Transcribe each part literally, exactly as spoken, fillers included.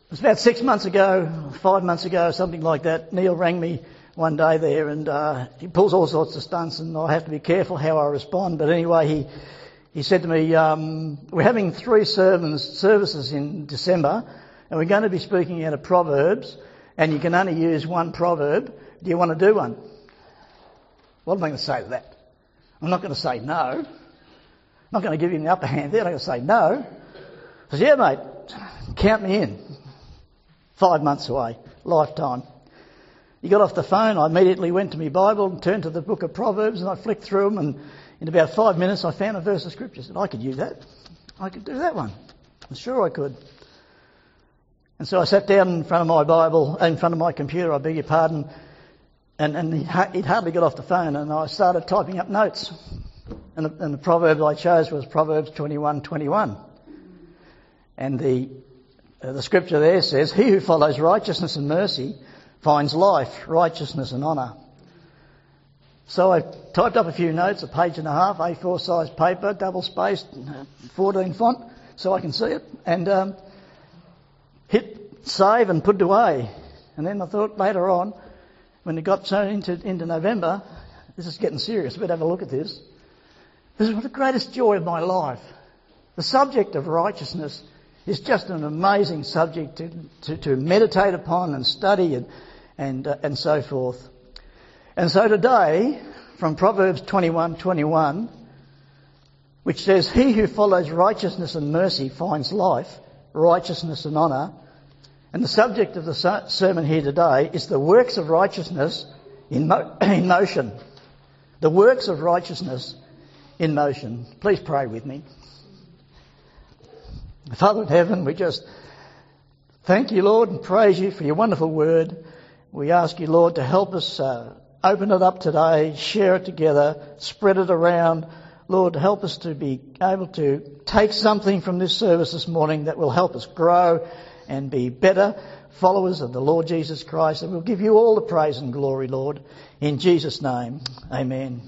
was about six months ago, five months ago, something like that. Neil rang me one day there, and uh, he pulls all sorts of stunts, and I have to be careful how I respond. But anyway, he he said to me, um, we're having three sermons, services in December, and we're going to be speaking out of Proverbs, and you can only use one proverb. Do you want to do one? What am I going to say to that? I'm not going to say no. I'm not going to give him the upper hand there. I'm going to say no. I said, yeah, mate, count me in. Five months away, lifetime. He got off the phone. I immediately went to my Bible and turned to the book of Proverbs, and I flicked through them, and in about five minutes I found a verse of scripture. I said, I could use that. I could do that one. I'm sure I could. And so I sat down in front of my Bible, in front of my computer, I beg your pardon, and, and he'd hardly got off the phone, and I started typing up notes. And the, and the proverb I chose was Proverbs twenty-one twenty-one. And the uh, the scripture there says, he who follows righteousness and mercy finds life, righteousness and honour. So I typed up a few notes, a page and a half, A four size paper, double spaced, fourteen font, so I can see it, and um, hit save and put it away. And then I thought later on, when it got so into, into November, this is getting serious, we better have a look at this. This is the greatest joy of my life. The subject of righteousness is just an amazing subject to, to, to meditate upon and study and and, uh, and so forth. And so today, from Proverbs twenty-one twenty-one, which says, he who follows righteousness and mercy finds life, righteousness and honour. And the subject of the sermon here today is the works of righteousness in, mo- in motion. The works of righteousness in motion. Please pray with me. Father in heaven, we just thank you, Lord, and praise you for your wonderful word. We ask you, Lord, to help us uh, open it up today, share it together, spread it around. Lord, help us to be able to take something from this service this morning that will help us grow and be better followers of the Lord Jesus Christ. And we'll give you all the praise and glory, Lord, in Jesus' name. Amen.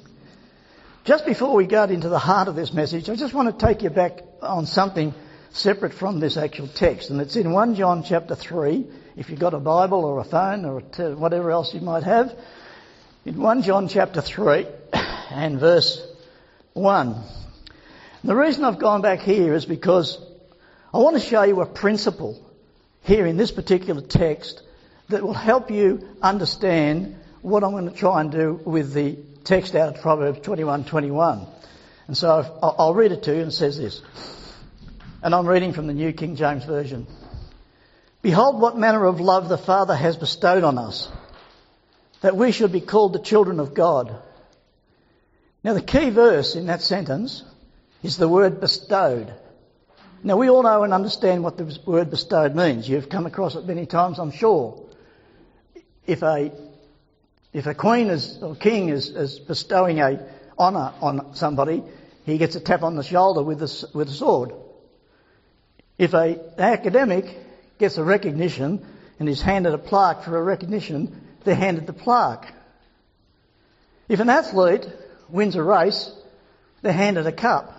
Just before we get into the heart of this message, I just want to take you back on something separate from this actual text. And it's in First John chapter three, if you've got a Bible or a phone or a whatever else you might have. In First John chapter three and verse one. And the reason I've gone back here is because I want to show you a principle here in this particular text that will help you understand what I'm going to try and do with the text out of Proverbs twenty-one twenty-one. And so I'll read it to you, and it says this. And I'm reading from the New King James Version. Behold, what manner of love the Father has bestowed on us, that we should be called the children of God. Now the key verse in that sentence is the word bestowed. Now we all know and understand what the word bestowed means. You've come across it many times, I'm sure. If a if a queen is or king is, is bestowing a honour on somebody, he gets a tap on the shoulder with a, with a sword. If a, an academic gets a recognition and is handed a plaque for a recognition, they're handed the plaque. If an athlete wins a race, they're handed a cup.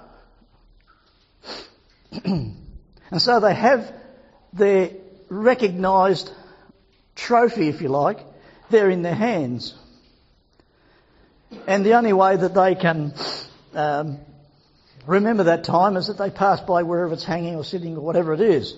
And so they have their recognised trophy, if you like, there in their hands. And the only way that they can um, remember that time is that they pass by wherever it's hanging or sitting or whatever it is.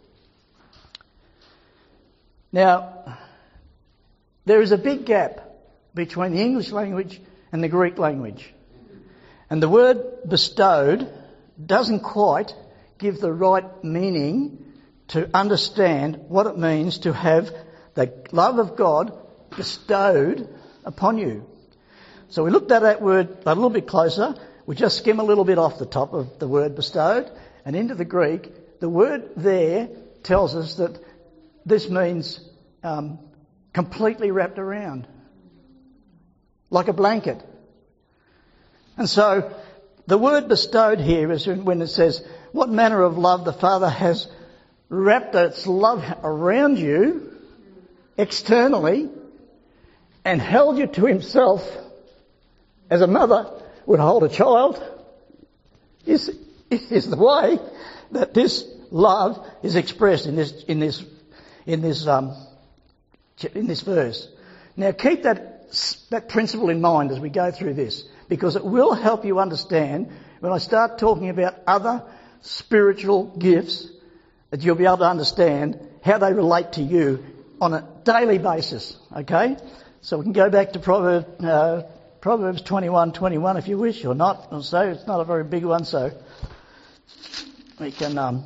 Now, there is a big gap between the English language and the Greek language. And the word bestowed doesn't quite give the right meaning to understand what it means to have the love of God bestowed upon you. So we looked at that word a little bit closer. We just skim a little bit off the top of the word bestowed and into the Greek. The word there tells us that this means um, completely wrapped around, like a blanket. And so the word bestowed here is when it says, what manner of love the Father has wrapped its love around you externally and held you to himself as a mother would hold a child, is, is the way that this love is expressed in this in this in this um, in this verse. Now keep that that principle in mind as we go through this, because it will help you understand when I start talking about other spiritual gifts, that you'll be able to understand how they relate to you on a daily basis. Okay, so we can go back to Proverbs uh, Proverbs twenty-one twenty-one if you wish, or not. Or so it's not a very big one, so we can. Um,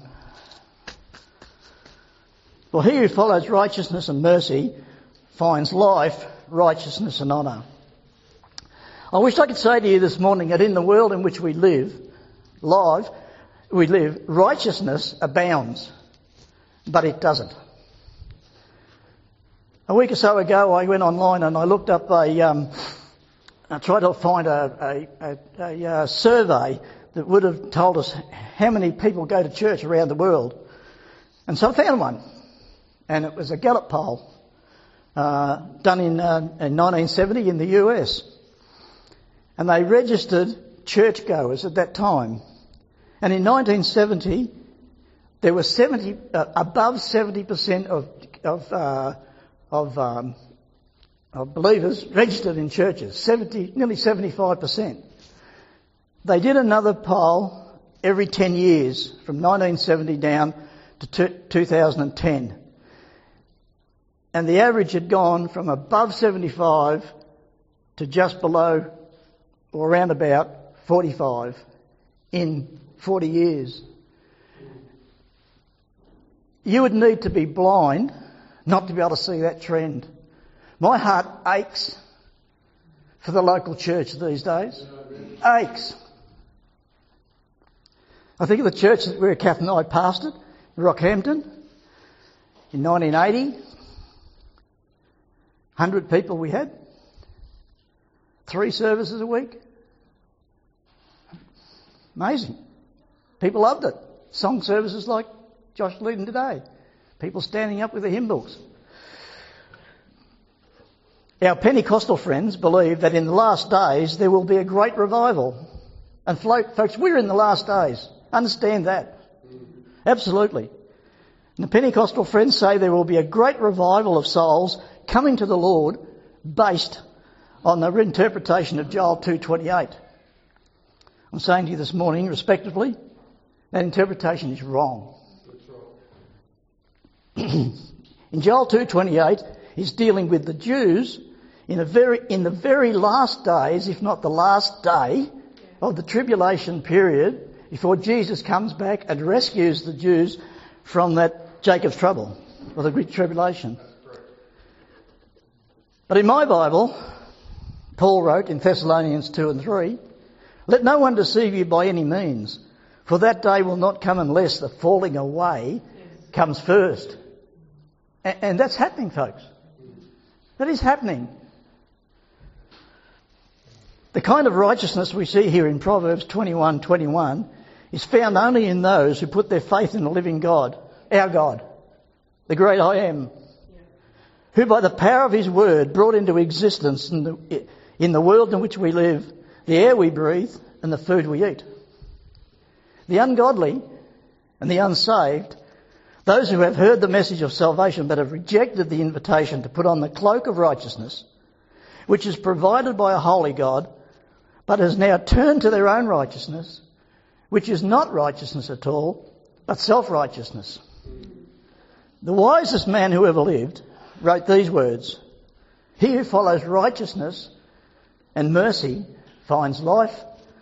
well, he who follows righteousness and mercy finds life, righteousness and honour. I wish I could say to you this morning that in the world in which we live, live, we live, righteousness abounds, but it doesn't. A week or so ago, I went online and I looked up a. Um, I tried to find a, a, a, a survey that would have told us how many people go to church around the world, and so I found one, and it was a Gallup poll uh, done in, uh, in nineteen seventy in the U S, and they registered churchgoers at that time, and in nineteen seventy there were seventy uh, above seventy percent of of uh, of, um, of believers registered in churches, seventy, nearly seventy-five percent. They did another poll every ten years from nineteen seventy down to two thousand ten. And the average had gone from above seventy-five to just below or around about forty-five in forty years. You would need to be blind not to be able to see that trend. My heart aches for the local church these days. Aches. I think of the church where Kath and I pastored, Rockhampton, in nineteen eighty. one hundred people we had. Three services a week. Amazing. People loved it. Song services like Josh leading today. People standing up with the hymn books. Our Pentecostal friends believe that in the last days there will be a great revival. And folks, we're in the last days. Understand that. Absolutely. And the Pentecostal friends say there will be a great revival of souls coming to the Lord based on the interpretation of Joel two twenty-eight. I'm saying to you this morning, respectively, that interpretation is wrong. In Joel two twenty-eight, he's dealing with the Jews in a very in the very last days, if not the last day of the tribulation period, before Jesus comes back and rescues the Jews from that Jacob's trouble, or the great tribulation. But in my Bible, Paul wrote in Thessalonians two and three, "Let no one deceive you by any means, for that day will not come unless the falling away comes first." And, and that's happening, folks. That is happening. The kind of righteousness we see here in Proverbs twenty-one twenty-one is found only in those who put their faith in the living God, our God, the great I Am, who by the power of his word brought into existence in the, in the world in which we live, the air we breathe and the food we eat. The ungodly and the unsaved, those who have heard the message of salvation but have rejected the invitation to put on the cloak of righteousness, which is provided by a holy God, but has now turned to their own righteousness, which is not righteousness at all, but self-righteousness. The wisest man who ever lived wrote these words, "He who follows righteousness and mercy finds life,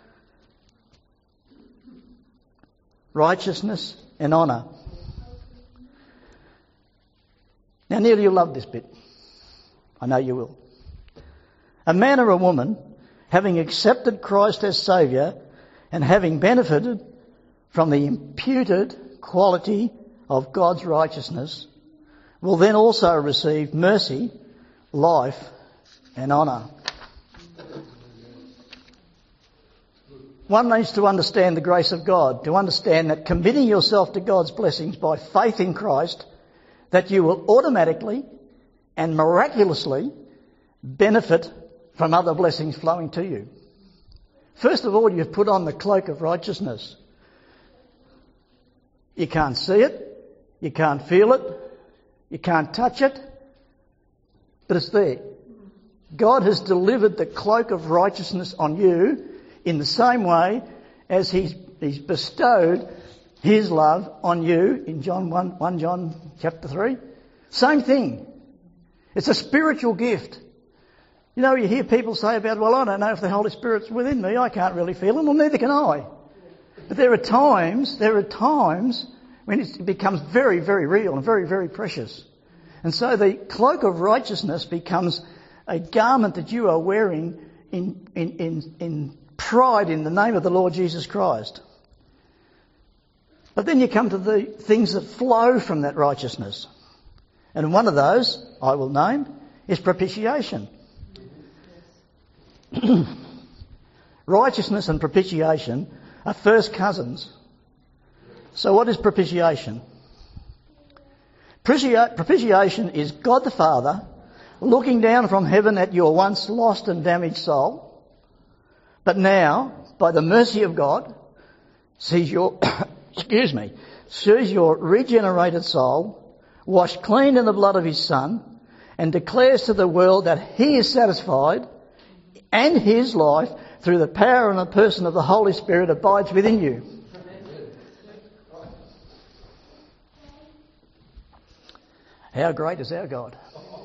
righteousness and honour." Now, Neil, you'll love this bit. I know you will. A man or a woman, having accepted Christ as Saviour and having benefited from the imputed quality of God's righteousness, will then also receive mercy, life and honour. One needs to understand the grace of God, to understand that committing yourself to God's blessings by faith in Christ, that you will automatically and miraculously benefit from other blessings flowing to you. First of all, you've put on the cloak of righteousness. You can't see it. You can't feel it. You can't touch it. But it's there. God has delivered the cloak of righteousness on you in the same way as He's, he's bestowed His love on you in John one, First John chapter three. Same thing. It's a spiritual gift. You know, you hear people say about, well, I don't know if the Holy Spirit's within me. I can't really feel Him. Well, neither can I. But there are times, there are times when it becomes very, very real and very, very precious. And so the cloak of righteousness becomes a garment that you are wearing in, in, in, in pride in the name of the Lord Jesus Christ. But then you come to the things that flow from that righteousness. And one of those, I will name, is propitiation. Righteousness and propitiation are first cousins. So what is propitiation? Propitiation is God the Father looking down from heaven at your once lost and damaged soul, but now, by the mercy of God, sees your, excuse me, sees your regenerated soul washed clean in the blood of His Son, and declares to the world that He is satisfied and His life through the power and the person of the Holy Spirit abides within you. How great is our God?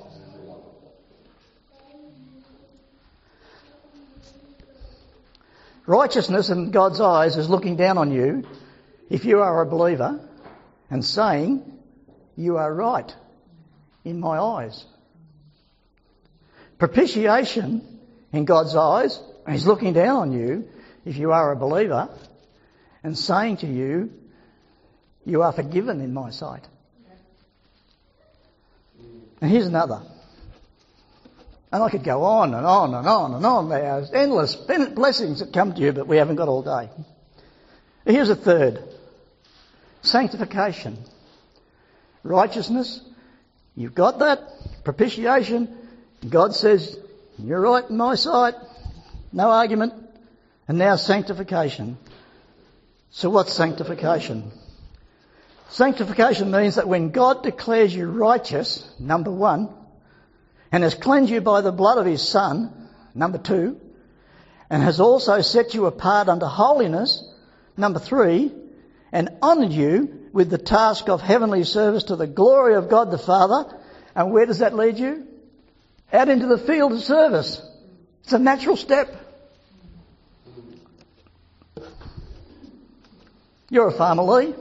Righteousness in God's eyes is looking down on you if you are a believer and saying, you are right in my eyes. Propitiation in God's eyes is looking down on you if you are a believer and saying to you, you are forgiven in my sight. And here's another. And I could go on and on and on and on. There are endless blessings that come to you, but we haven't got all day. Here's a third. Sanctification. Righteousness. You've got that. Propitiation. God says, you're right in my sight. No argument. And now sanctification. So what's sanctification? Sanctification means that when God declares you righteous, number one, and has cleansed you by the blood of His Son, number two, and has also set you apart unto holiness, number three, and honoured you with the task of heavenly service to the glory of God the Father. And where does that lead you? Out into the field of service. It's a natural step. You're a farmer, Lee.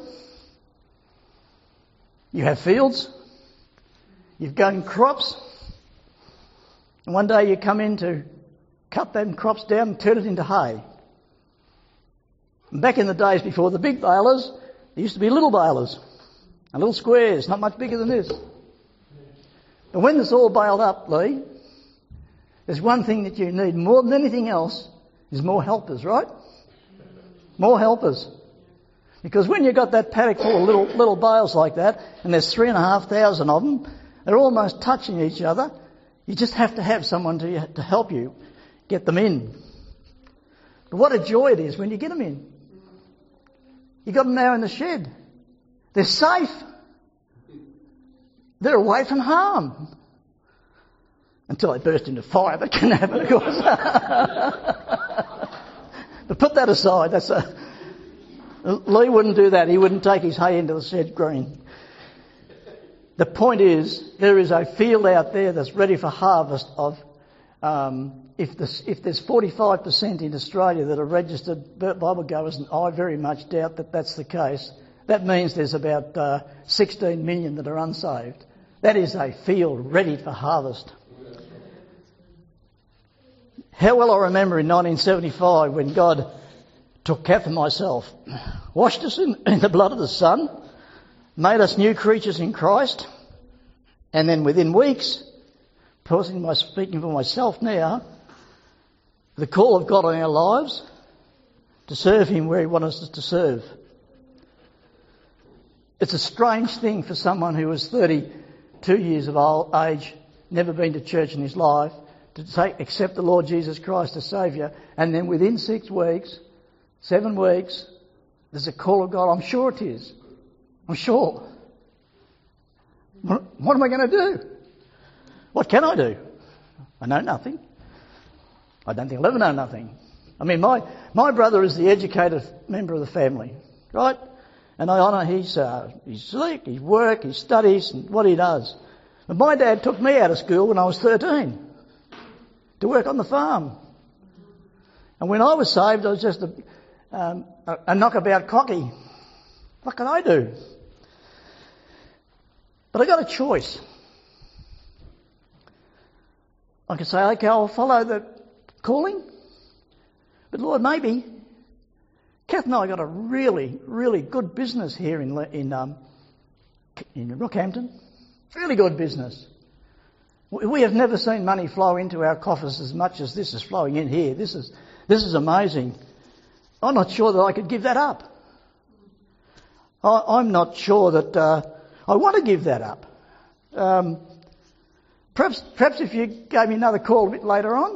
You have fields. You've grown crops. And one day you come in to cut them crops down and turn it into hay. And back in the days before the big balers, there used to be little balers. And little squares, not much bigger than this. But when it's all baled up, Lee, there's one thing that you need more than anything else is more helpers, right? More helpers. Because when you've got that paddock full of little little bales like that, and there's three and a half thousand of them, they're almost touching each other, you just have to have someone to, to help you get them in. But what a joy it is when you get them in. You got them now in the shed. They're safe. They're away from harm. Until they burst into fire, that can happen, of course. But put that aside. That's a... Lee wouldn't do that. He wouldn't take his hay into the shed green. The point is, there is a field out there that's ready for harvest of, um, if, the, if there's forty-five percent in Australia that are registered Bible goers, and I very much doubt that that's the case, that means there's about uh, sixteen million that are unsaved. That is a field ready for harvest. How well I remember in nineteen seventy-five when God took Kath and myself, washed us in, in the blood of the Son, made us new creatures in Christ, and then within weeks, pausing my speaking for myself now, the call of God on our lives to serve Him where He wants us to serve. It's a strange thing for someone who was thirty-two years of old age, never been to church in his life, to take, accept the Lord Jesus Christ as Saviour, and then within six weeks, seven weeks, there's a call of God. I'm sure it is. I'm sure. What, what am I going to do? What can I do? I know nothing. I don't think I'll ever know nothing. I mean, my, my brother is the educated member of the family, right? And I honour his, uh, his slick, his work, his studies, and what he does. But my dad took me out of school when I was thirteen to work on the farm. And when I was saved, I was just a, um, a, a knockabout cocky. What can I do? But I got a choice. I can say, okay, I'll follow the calling. But Lord, maybe Kath and I got a really, really good business here in in um, in Rockhampton. Really good business. We have never seen money flow into our coffers as much as this is flowing in here. This is this is amazing. I'm not sure that I could give that up. I, I'm not sure that uh, I want to give that up. Um, perhaps, perhaps if you gave me another call a bit later on,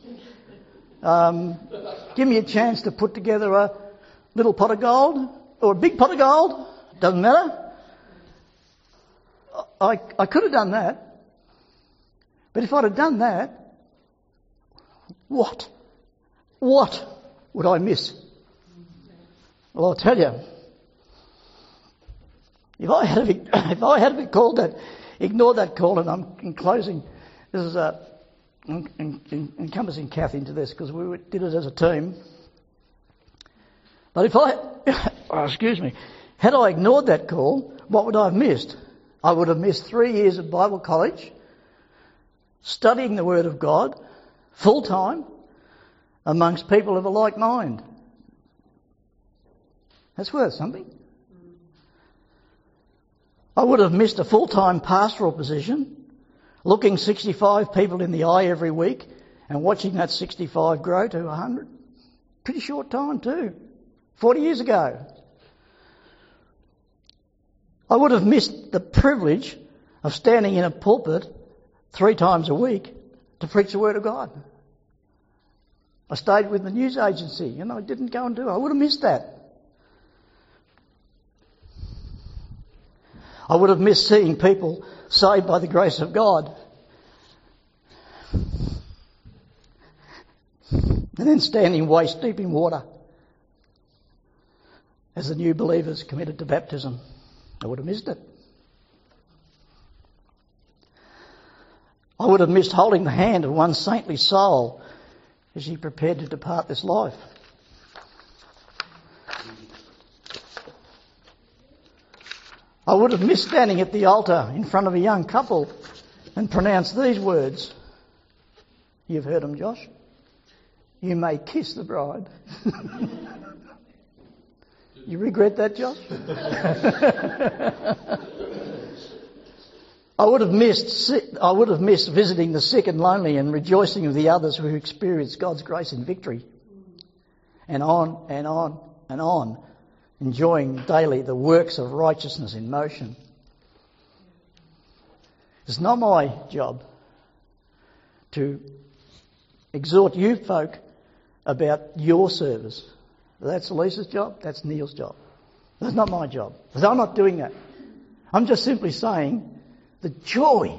um, give me a chance to put together a little pot of gold or a big pot of gold. Doesn't matter. I, I could have done that. But if I'd have done that, what? What would I miss? Well, I'll tell you. If I had been, if I had been called that, ignore that call, and I'm in closing. This is a, in, in, encompassing Kath into this because we did it as a team. But if I, oh, excuse me, had I ignored that call, what would I have missed? I would have missed three years of Bible college, studying the Word of God, full time, amongst people of a like mind. That's worth something. I would have missed a full-time pastoral position, looking sixty-five people in the eye every week and watching that sixty-five grow to one hundred. Pretty short time too. forty years ago. I would have missed the privilege of standing in a pulpit three times a week to preach the Word of God. I stayed with the news agency and I didn't go and do it. I would have missed that. I would have missed seeing people saved by the grace of God. And then standing waist deep in water as the new believers committed to baptism. I would have missed it. I would have missed holding the hand of one saintly soul as he prepared to depart this life. I would have missed standing at the altar in front of a young couple and pronounce these words. You've heard them, Josh. You may kiss the bride. You regret that, Josh? I would have missed I would have missed visiting the sick and lonely and rejoicing with the others who experience God's grace in victory. And on and on and on, enjoying daily the works of righteousness in motion. It's not my job to exhort you folk about your service. That's Lisa's job, that's Neil's job. That's not my job, because I'm not doing that. I'm just simply saying the joy,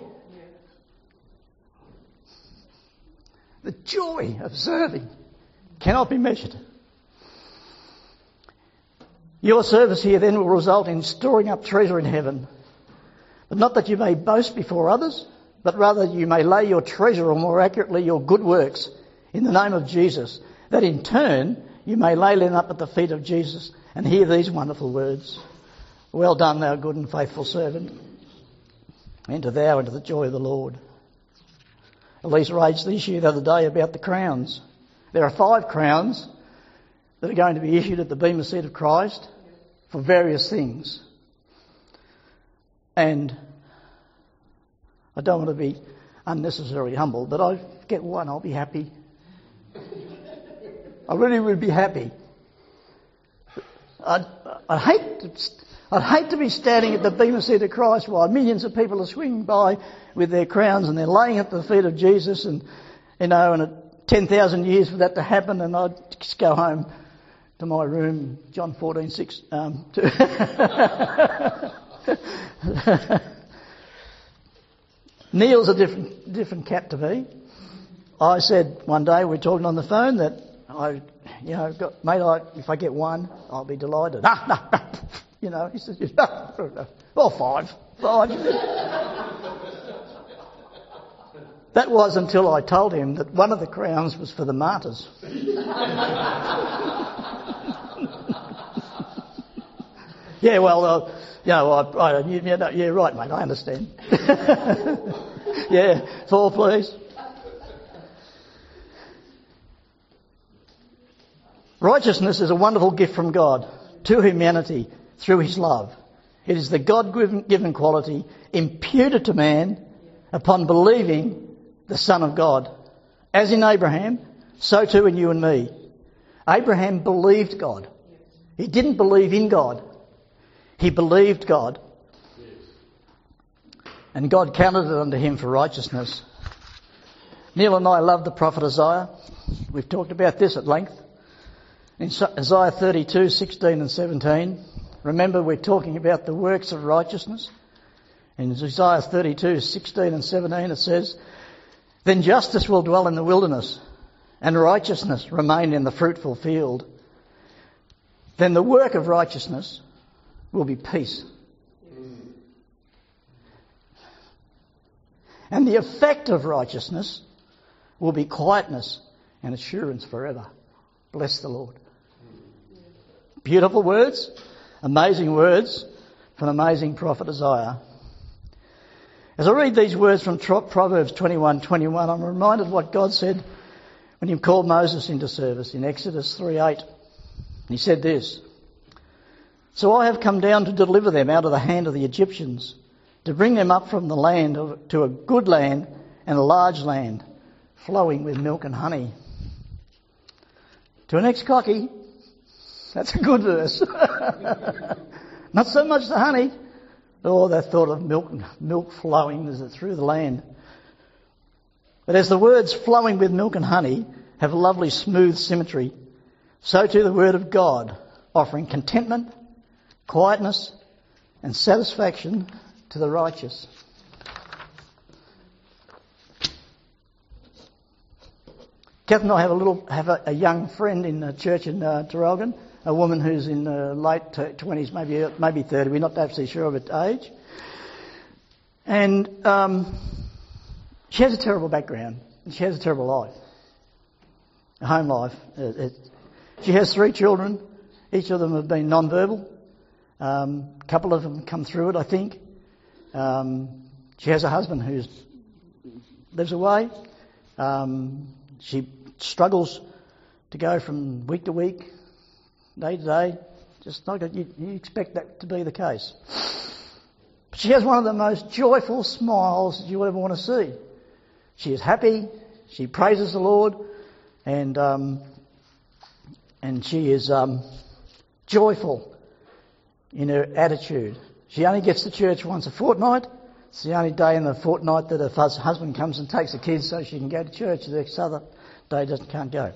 the joy of serving cannot be measured. Your service here then will result in storing up treasure in heaven, but not that you may boast before others, but rather you may lay your treasure, or more accurately your good works, in the name of Jesus, that in turn you may lay them up at the feet of Jesus and hear these wonderful words. Well done, thou good and faithful servant. Enter thou into the joy of the Lord. Elise raised the issue the other day about the crowns. There are five crowns that are going to be issued at the Bema Seat of Christ for various things. And I don't want to be unnecessarily humble, but I get one, I'll be happy. I really would be happy. I'd, I'd hate to, I'd hate to be standing at the Bema Seat of Christ while millions of people are swinging by with their crowns and they're laying at the feet of Jesus, and you know, and at ten thousand years for that to happen, and I'd just go home to my room, John fourteen six. Um, Neil's a different different cat to me. I said one day, we were talking on the phone, that I, you know, got, mate, I, if I get one, I'll be delighted. Ah, no, no. You know, he says, oh, five, five. That was until I told him that one of the crowns was for the martyrs. Yeah, well, uh, you know, I, I, you, you know, yeah, right, mate, I understand. Yeah, four, please. Righteousness is a wonderful gift from God to humanity through his love. It is the God-given quality imputed to man upon believing the Son of God. As in Abraham, so too in you and me. Abraham believed God. He didn't believe in God. He believed God. And God counted it unto him for righteousness. Neil and I love the prophet Isaiah. We've talked about this at length. In Isaiah thirty-two, sixteen and seventeen, remember we're talking about the works of righteousness. In Isaiah thirty-two, sixteen and seventeen it says, then justice will dwell in the wilderness, and righteousness remain in the fruitful field. Then the work of righteousness will be peace. And the effect of righteousness will be quietness and assurance forever. Bless the Lord. Beautiful words, amazing words from amazing prophet Isaiah. As I read these words from Proverbs twenty-one twenty-one, I'm reminded of what God said when he called Moses into service in Exodus three eight. He said this, so I have come down to deliver them out of the hand of the Egyptians, to bring them up from the land of, to a good land and a large land, flowing with milk and honey. To an ex-cocky, that's a good verse. Not so much the honey, or that thought of milk, milk flowing as it through the land. But as the words flowing with milk and honey have a lovely smooth symmetry, so too the word of God, offering contentment, quietness and satisfaction to the righteous. Kath and I have a little, have a, a young friend in a church in uh, Traralgon, a woman who's in uh, late twenties, maybe maybe thirty. We're not absolutely sure of her age, and um, she has a terrible background. She has a terrible life, a home life. It, it, she has three children. Each of them have been non-verbal. Um, a couple of them come through it, I think. Um, she has a husband who lives away. Um, she struggles to go from week to week, day to day. Just not that you, you expect that to be the case. But she has one of the most joyful smiles you ever want to see. She is happy. She praises the Lord, and um, and she is um, joyful in her attitude. She only gets to church once a fortnight. It's the only day in the fortnight that her husband comes and takes the kids so she can go to church. The next other day doesn't can't go.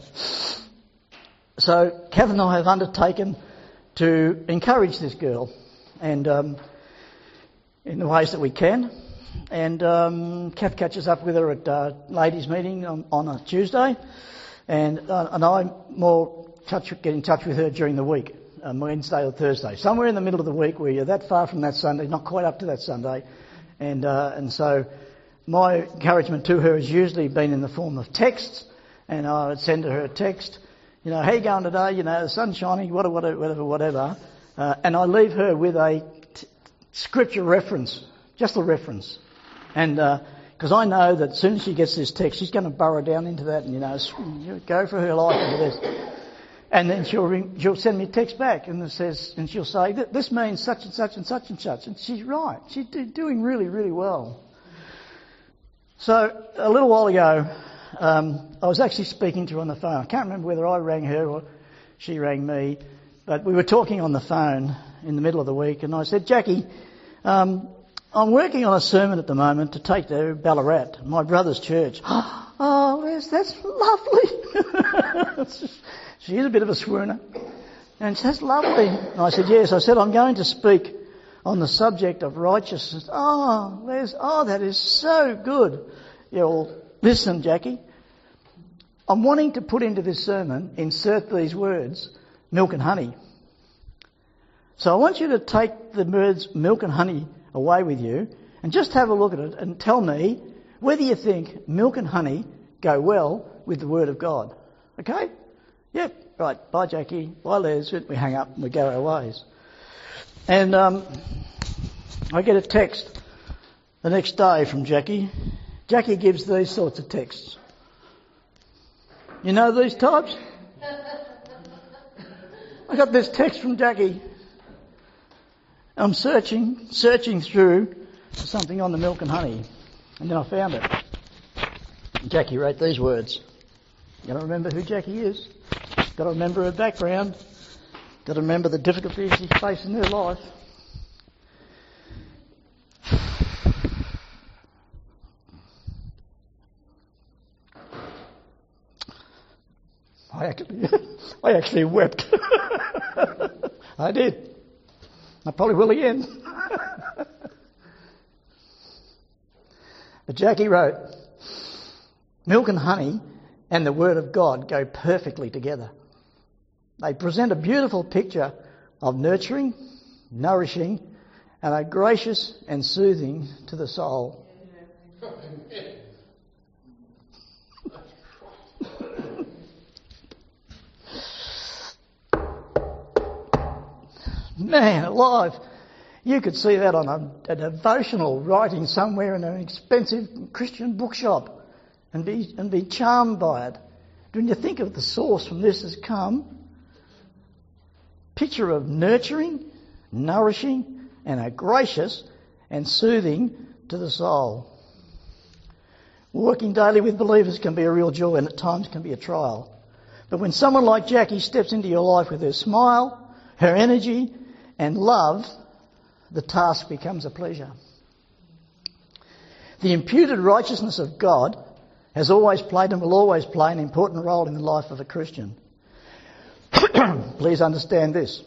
So Kath and I have undertaken to encourage this girl, and um, in the ways that we can. And um, Kath catches up with her at uh, ladies' meeting on, on a Tuesday, and uh, and I more touch, get in touch with her during the week. Um, Wednesday or Thursday, somewhere in the middle of the week where you're that far from that Sunday, not quite up to that Sunday, and uh, and so my encouragement to her has usually been in the form of texts, and I would send her a text, you know, how you going today? You know, the sun's shining, whatever, whatever, whatever, whatever, uh, and I leave her with a t- scripture reference, just a reference, and because uh, I know that as soon as she gets this text, she's going to burrow down into that and you know go for her life into this. And then she'll ring, she'll send me a text back and it says, and she'll say, this means such and such and such and such. And she's right. She's do, doing really, really well. So a little while ago, um, I was actually speaking to her on the phone. I can't remember whether I rang her or she rang me, but we were talking on the phone in the middle of the week. And I said, Jackie, um, I'm working on a sermon at the moment to take to Ballarat, my brother's church. Oh, yes, that's lovely. She is a bit of a swooner. And she said, that's lovely. And I said, yes. I said, I'm going to speak on the subject of righteousness. Oh, Les, oh, that is so good. Yeah, well, listen, Jackie. I'm wanting to put into this sermon, insert these words, milk and honey. So I want you to take the words milk and honey away with you and just have a look at it and tell me whether you think milk and honey go well with the Word of God. Okay? Yep. Right. Bye, Jackie. Bye, Les. We hang up and we go our ways. And um, I get a text the next day from Jackie. Jackie gives these sorts of texts. You know these types? I got this text from Jackie. I'm searching, searching through for something on the milk and honey. And then I found it. Jackie wrote these words. Got to remember who Jackie is. Got to remember her background. Got to remember the difficulties she faced in her life. I actually, I actually wept. I did. I probably will again. But Jackie wrote, milk and honey and the Word of God go perfectly together. They present a beautiful picture of nurturing, nourishing, and are gracious and soothing to the soul. Man alive, you could see that on a, a devotional writing somewhere in an expensive Christian bookshop and be and be charmed by it. When you think of the source from this has come, picture of nurturing, nourishing, and are gracious and soothing to the soul. Working daily with believers can be a real joy and at times can be a trial. But when someone like Jackie steps into your life with her smile, her energy, and love, the task becomes a pleasure. The imputed righteousness of God has always played and will always play an important role in the life of a Christian. Please understand this.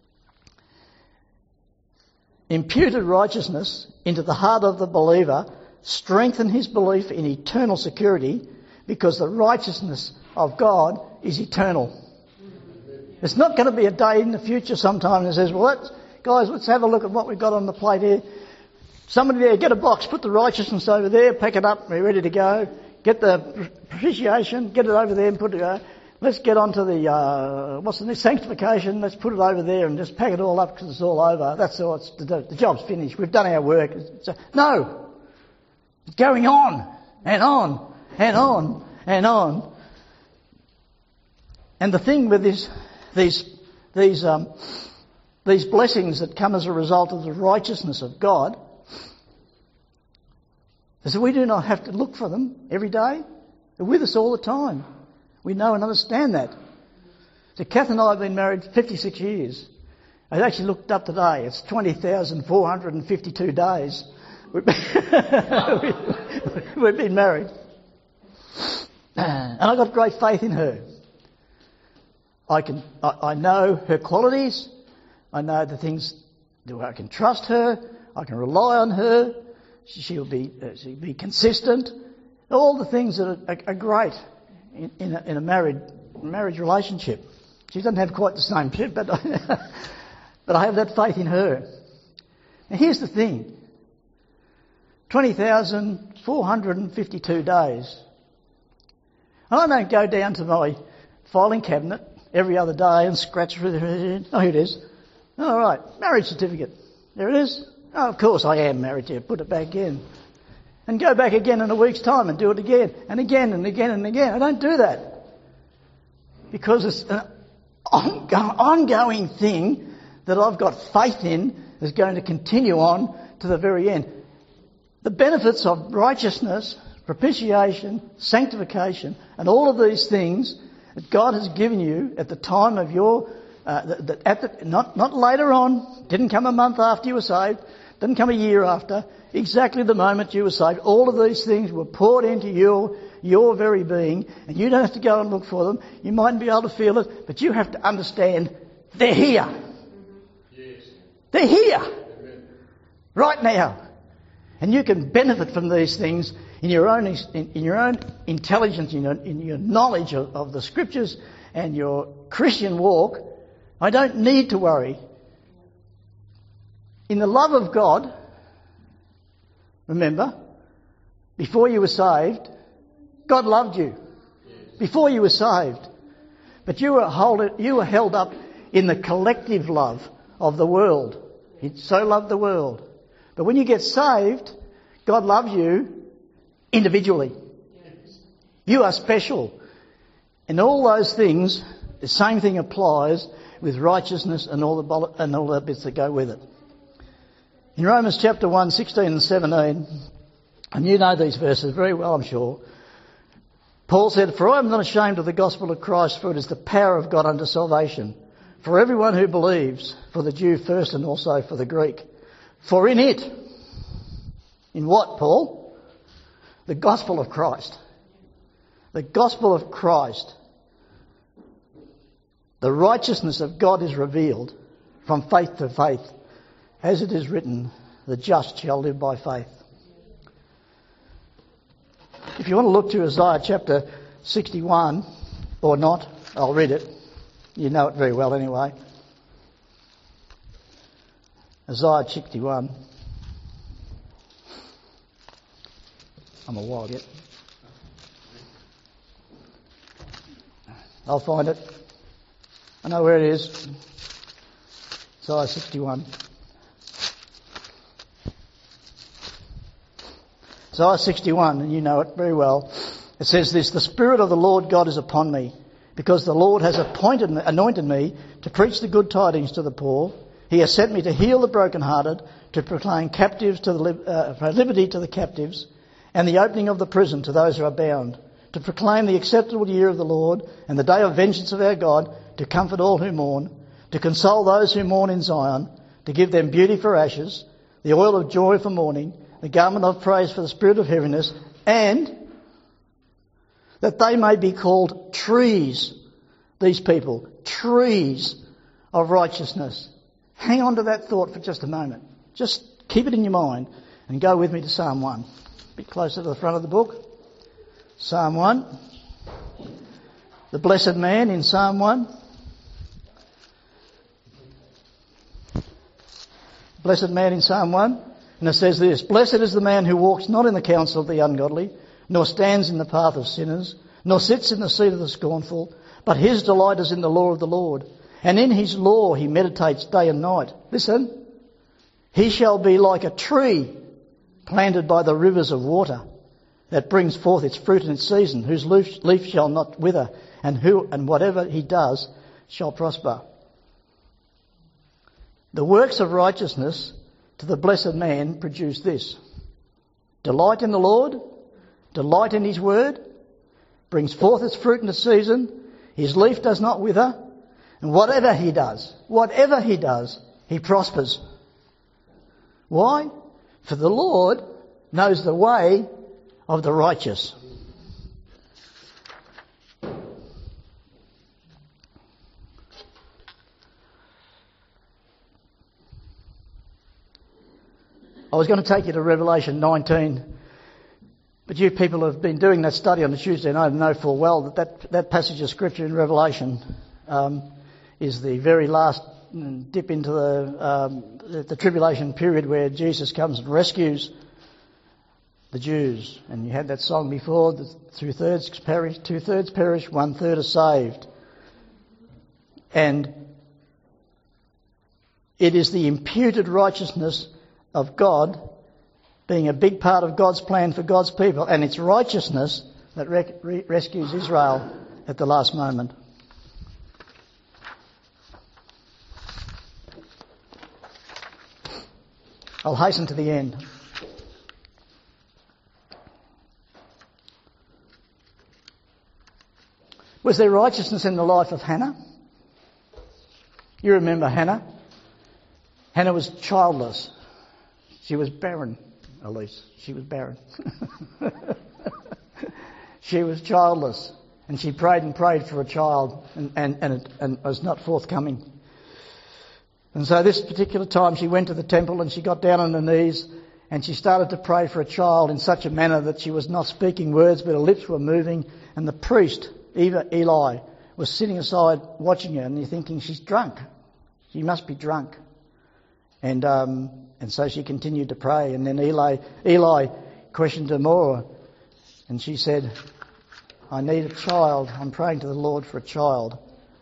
Imputed righteousness into the heart of the believer strengthens his belief in eternal security because the righteousness of God is eternal. It's not going to be a day in the future sometime that says, well, let's, guys, let's have a look at what we've got on the plate here. Somebody there, get a box, put the righteousness over there, pack it up, we're ready to go. Get the propitiation, get it over there and put it, uh, let's get on to the, uh, what's the next, sanctification, let's put it over there and just pack it all up because it's all over. That's all, it's, the, the job's finished, we've done our work. It's, uh, no! It's going on, and on, and on, and on. And the thing with this, these, these, um, these blessings that come as a result of the righteousness of God is that we do not have to look for them every day. They're with us all the time. We know and understand that. So Kath and I have been married fifty-six years. I actually looked up today. It's twenty thousand four hundred fifty-two days we've been, we've been married. And I've got great faith in her. I can, I, I know her qualities. I know the things that I can trust her. I can rely on her. She'll be, uh, she'll be consistent. All the things that are, are, are great in, in, a, in a married marriage relationship. She doesn't have quite the same shit, but I, but I have that faith in her. Now here's the thing: twenty thousand four hundred fifty-two days. And I don't go down to my filing cabinet every other day and scratch through the... Oh, here it is. All right, marriage certificate. There it is. Oh, of course I am married to you. Put it back in. And go back again in a week's time and do it again and again and again and again. I don't do that. Because it's an ongoing thing that I've got faith in is going to continue on to the very end. The benefits of righteousness, propitiation, sanctification, and all of these things that God has given you at the time of your, uh, the, the, at the, not, not later on, didn't come a month after you were saved, didn't come a year after, exactly the moment you were saved. All of these things were poured into your, your very being, and you don't have to go and look for them. You mightn't be able to feel it, but you have to understand They're here. Yes. They're here. Amen. Right now. And you can benefit from these things in your own in, in your own intelligence, in your, in your knowledge of, of the Scriptures and your Christian walk. I don't need to worry. In the love of God, remember, before you were saved, God loved you. Before you were saved. But you were, hold, you were held up in the collective love of the world. He so loved the world. But when you get saved, God loves you individually. You are special. And all those things, the same thing applies with righteousness and all the and all the bits that go with it. In Romans chapter one, sixteen and seventeen, and you know these verses very well, I'm sure, Paul said, "For I am not ashamed of the gospel of Christ, for it is the power of God unto salvation, for everyone who believes, for the Jew first and also for the Greek. For in it," in what, Paul? The gospel of Christ. The gospel of Christ. The righteousness of God is revealed from faith to faith. As it is written, the just shall live by faith. If you want to look to Isaiah chapter sixty-one, or not, I'll read it. You know it very well anyway. Isaiah sixty-one. I'm a while yet. I'll find it. I know where it is. Isaiah sixty-one. Isaiah sixty-one, and you know it very well. It says this, "The Spirit of the Lord God is upon me, because the Lord has appointed me, anointed me to preach the good tidings to the poor. He has sent me to heal the brokenhearted, to proclaim captives to the uh, liberty to the captives, and the opening of the prison to those who are bound, to proclaim the acceptable year of the Lord and the day of vengeance of our God, to comfort all who mourn, to console those who mourn in Zion, to give them beauty for ashes, the oil of joy for mourning, the garment of praise for the spirit of heaviness, and that they may be called trees," these people, trees of righteousness. Hang on to that thought for just a moment. Just keep it in your mind and go with me to Psalm one. A bit closer to the front of the book. Psalm one. The blessed man in Psalm one. Blessed man in Psalm one. And it says this, "Blessed is the man who walks not in the counsel of the ungodly, nor stands in the path of sinners, nor sits in the seat of the scornful, but his delight is in the law of the Lord. And in his law he meditates day and night." Listen. "He shall be like a tree planted by the rivers of water, that brings forth its fruit in its season, whose leaf, leaf shall not wither, and who and whatever he does shall prosper." The works of righteousness to the blessed man produce this: delight in the Lord, delight in his word, brings forth its fruit in the season, his leaf does not wither, and whatever he does, whatever he does, he prospers. Why? For the Lord knows the way of the righteous. I was going to take you to Revelation nineteen, but you people have been doing that study on the Tuesday night and know full well that that, that passage of Scripture in Revelation um, is the very last dip into the, um, the, the tribulation period where Jesus comes and rescues the Jews. And you had that song before, the two-thirds perish, two-thirds perish, one-third are saved. And it is the imputed righteousness of God being a big part of God's plan for God's people, and it's righteousness that re- re- rescues Israel at the last moment. I'll hasten to the end. Was there righteousness in the life of Hannah? You remember Hannah? Hannah was childless. She was barren, Elise. She was barren. She was childless. And she prayed and prayed for a child and, and, and it and was not forthcoming. And so this particular time she went to the temple and she got down on her knees and she started to pray for a child in such a manner that she was not speaking words, but her lips were moving. And the priest, Eva, Eli, was sitting aside watching her, and you're thinking, she's drunk. She must be drunk. And um, and so she continued to pray. And then Eli, Eli questioned her more. And she said, I need a child. I'm praying to the Lord for a child.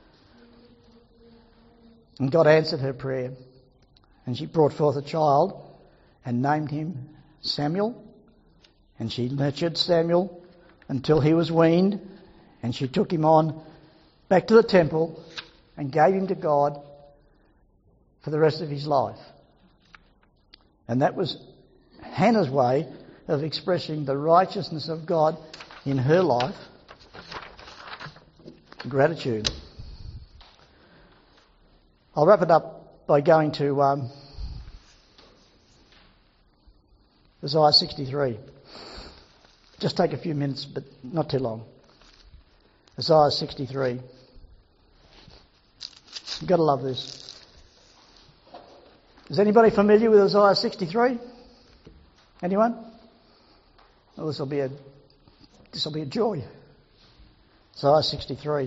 And God answered her prayer. And she brought forth a child and named him Samuel. And she nurtured Samuel until he was weaned. And she took him on back to the temple and gave him to God for the rest of his life. And that was Hannah's way of expressing the righteousness of God in her life. Gratitude. I'll wrap it up by going to um, Isaiah sixty-three. Just take a few minutes, but not too long. Isaiah sixty-three. You've got to love this. Is anybody familiar with Isaiah sixty-three? Anyone? Well, this will be a this will be a joy. Isaiah sixty-three.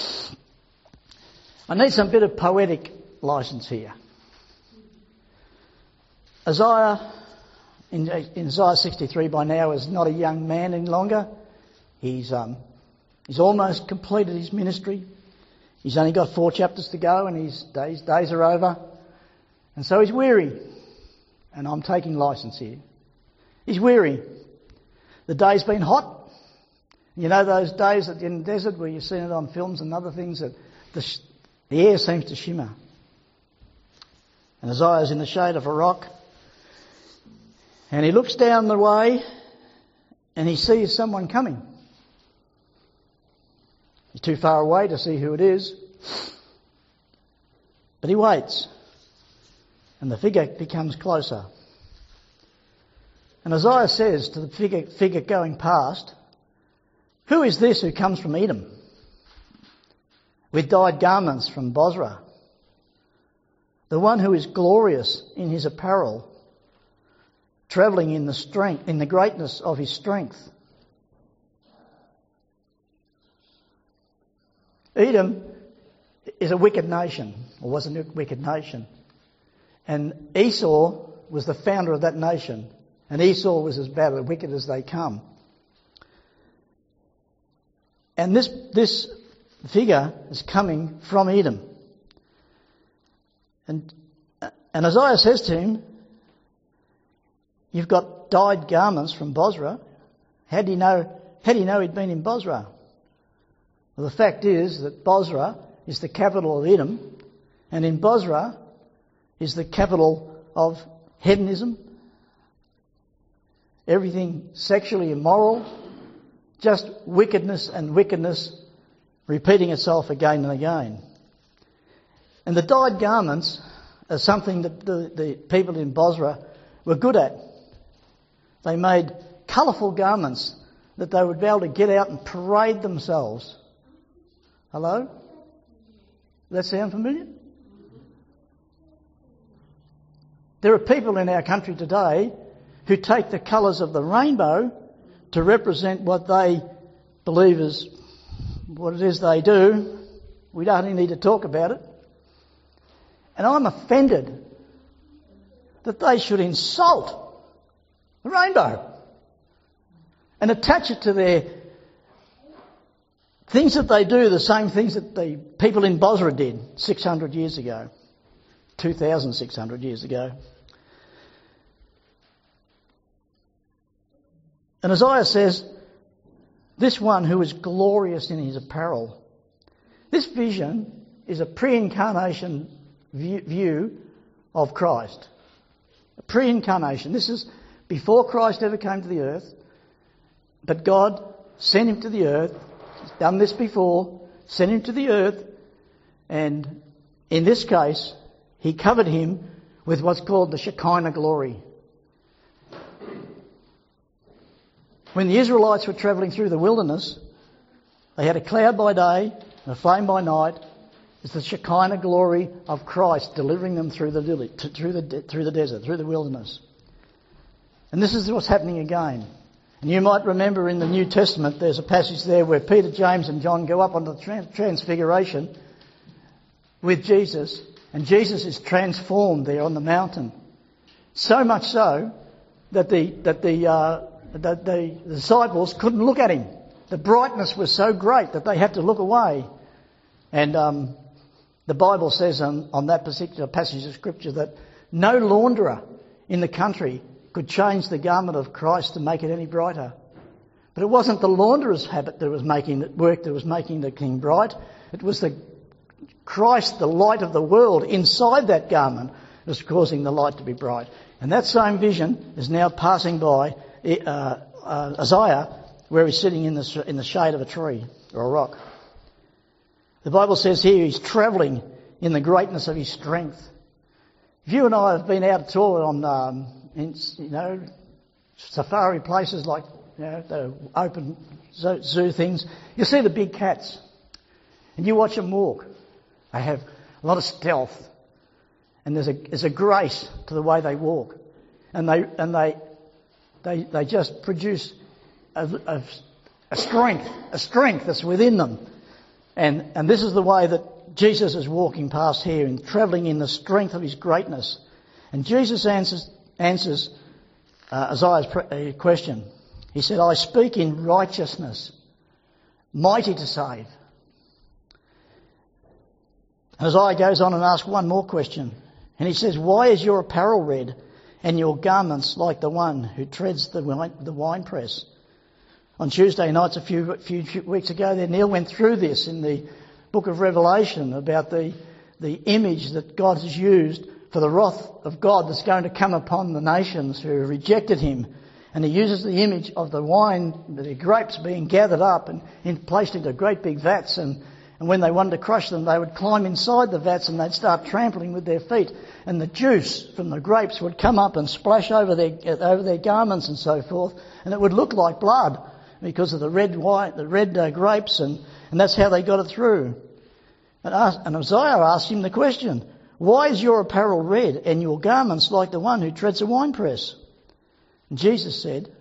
I need some bit of poetic license here. Isaiah, in, in Isaiah sixty-three by now, is not a young man any longer. He's um, he's almost completed his ministry. He's only got four chapters to go, and his days days are over. And so he's weary. And I'm taking license here. He's weary. The day's been hot. You know those days in the desert where you've seen it on films and other things that the, sh- the air seems to shimmer. And Isaiah's in the shade of a rock. And he looks down the way and he sees someone coming. He's too far away to see who it is. But he waits. And the figure becomes closer. And Isaiah says to the figure, figure going past, who is this who comes from Edom with dyed garments from Bozrah? The one who is glorious in his apparel, travelling in the strength, in the greatness of his strength. Edom is a wicked nation, or was a wicked nation. And Esau was the founder of that nation. And Esau was as bad and wicked as they come. And this this figure is coming from Edom. And and Isaiah says to him, you've got dyed garments from Bozrah. How do you know, how do you know he'd been in Bozrah? Well, the fact is that Bozrah is the capital of Edom. And in Bozrah is the capital of hedonism, everything sexually immoral, just wickedness and wickedness repeating itself again and again. And the dyed garments are something that the, the people in Bozrah were good at. They made colourful garments that they would be able to get out and parade themselves. Hello? Does that sound familiar? There are people in our country today who take the colours of the rainbow to represent what they believe is what it is they do. We don't even need to talk about it. And I'm offended that they should insult the rainbow and attach it to their things that they do, the same things that the people in Bozrah did six hundred years ago. two thousand six hundred years ago. And Isaiah says, this one who is glorious in his apparel. This vision is a pre-incarnation view of Christ. A pre-incarnation. This is before Christ ever came to the earth, but God sent him to the earth. He's done this before, sent him to the earth, and in this case, he covered him with what's called the Shekinah glory. When the Israelites were travelling through the wilderness, they had a cloud by day and a flame by night, It's the Shekinah glory of Christ delivering them through the village, through the through the desert, through the wilderness. And this is what's happening again. And you might remember in the New Testament, there's a passage there where Peter, James, and John go up on the Transfiguration with Jesus, and Jesus is transformed there on the mountain. So much so that the that the uh, that the disciples couldn't look at him. The brightness was so great that they had to look away. And um, the Bible says on, on that particular passage of Scripture that no launderer in the country could change the garment of Christ to make it any brighter. But it wasn't the launderer's habit that was making the work that was making the king bright. It was the Christ, the light of the world, inside that garment was causing the light to be bright. And that same vision is now passing by uh, uh, Isaiah, where he's sitting in the in the shade of a tree or a rock. The Bible says here he's travelling in the greatness of his strength. If you and I have been out at all on, um, in, you know, safari places like, you know, the open zoo, zoo things, you see the big cats, and you watch them walk. They have a lot of stealth, and there's a there's a grace to the way they walk, and they and they they they just produce a, a, a strength, a strength that's within them. And, and this is the way that Jesus is walking past here and travelling in the strength of his greatness. And Jesus answers, answers uh, Isaiah's pre- uh, question. He said, I speak in righteousness, mighty to save. And Isaiah goes on and asks one more question. And he says, why is your apparel red and your garments like the one who treads the wine, the winepress? On Tuesday nights a few, few weeks ago there, Neil went through this in the book of Revelation about the, the image that God has used for the wrath of God that's going to come upon the nations who rejected him. And he uses the image of the wine, the grapes being gathered up and in, placed into great big vats. And, and when they wanted to crush them, they would climb inside the vats and they'd start trampling with their feet. And the juice from the grapes would come up and splash over their, over their garments and so forth. And it would look like blood, because of the red wine, the red uh, grapes, and, and that's how they got it through. And, asked, and Isaiah asked him the question, why is your apparel red and your garments like the one who treads a winepress? And Jesus said,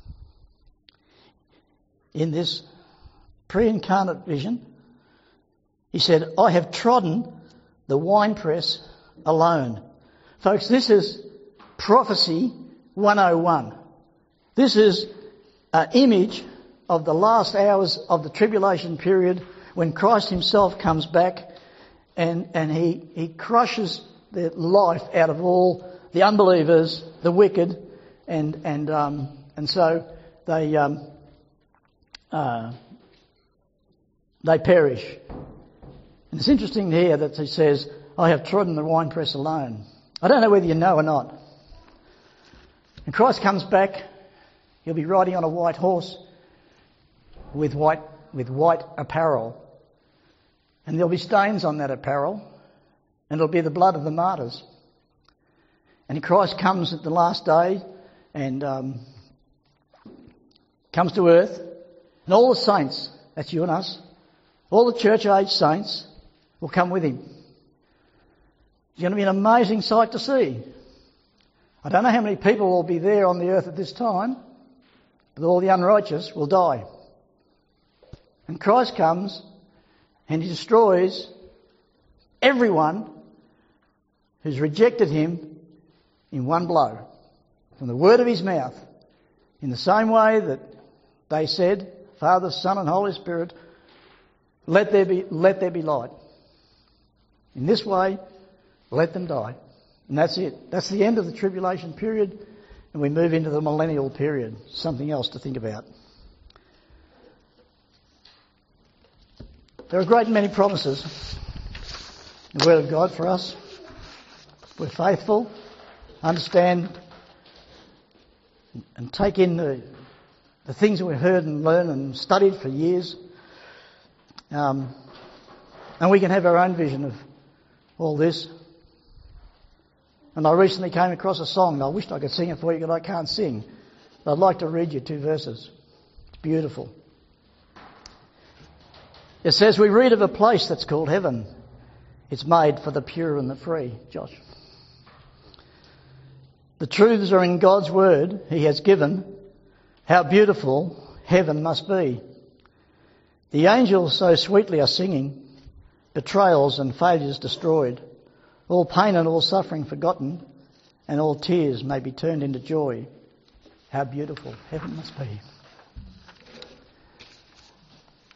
in this pre-incarnate vision, he said, I have trodden the winepress alone. Folks, this is prophecy one oh one. This is an image of the last hours of the tribulation period when Christ himself comes back and, and he, he crushes the life out of all the unbelievers, the wicked, and and um, and so they um, uh, they perish. And it's interesting here that he says, I have trodden the winepress alone. I don't know whether you know or not. When Christ comes back, he'll be riding on a white horse with white with white apparel. And there'll be stains on that apparel, and it'll be the blood of the martyrs. And Christ comes at the last day and um, comes to earth, and all the saints, that's you and us, all the church-age saints will come with him. It's going to be an amazing sight to see. I don't know how many people will be there on the earth at this time, but all the unrighteous will die. And Christ comes and he destroys everyone who's rejected him in one blow, from the word of his mouth, in the same way that they said, Father, Son and Holy Spirit, let there be, let there be light. In this way, let them die. And that's it. That's the end of the tribulation period, and we move into the millennial period. Something else to think about. There are a great many promises in the Word of God for us. We're faithful, understand and take in the, the things that we've heard and learned and studied for years. Um, and we can have our own vision of all this. And I recently came across a song, and I wished I could sing it for you, but I can't sing. But I'd like to read you two verses. It's beautiful. It says, we read of a place that's called heaven, It's made for the pure and the free, Josh. The truths are in God's word he has given. How beautiful heaven must be. The angels so sweetly are singing, betrayals and failures destroyed, all pain and all suffering forgotten, and all tears may be turned into joy. How beautiful heaven must be.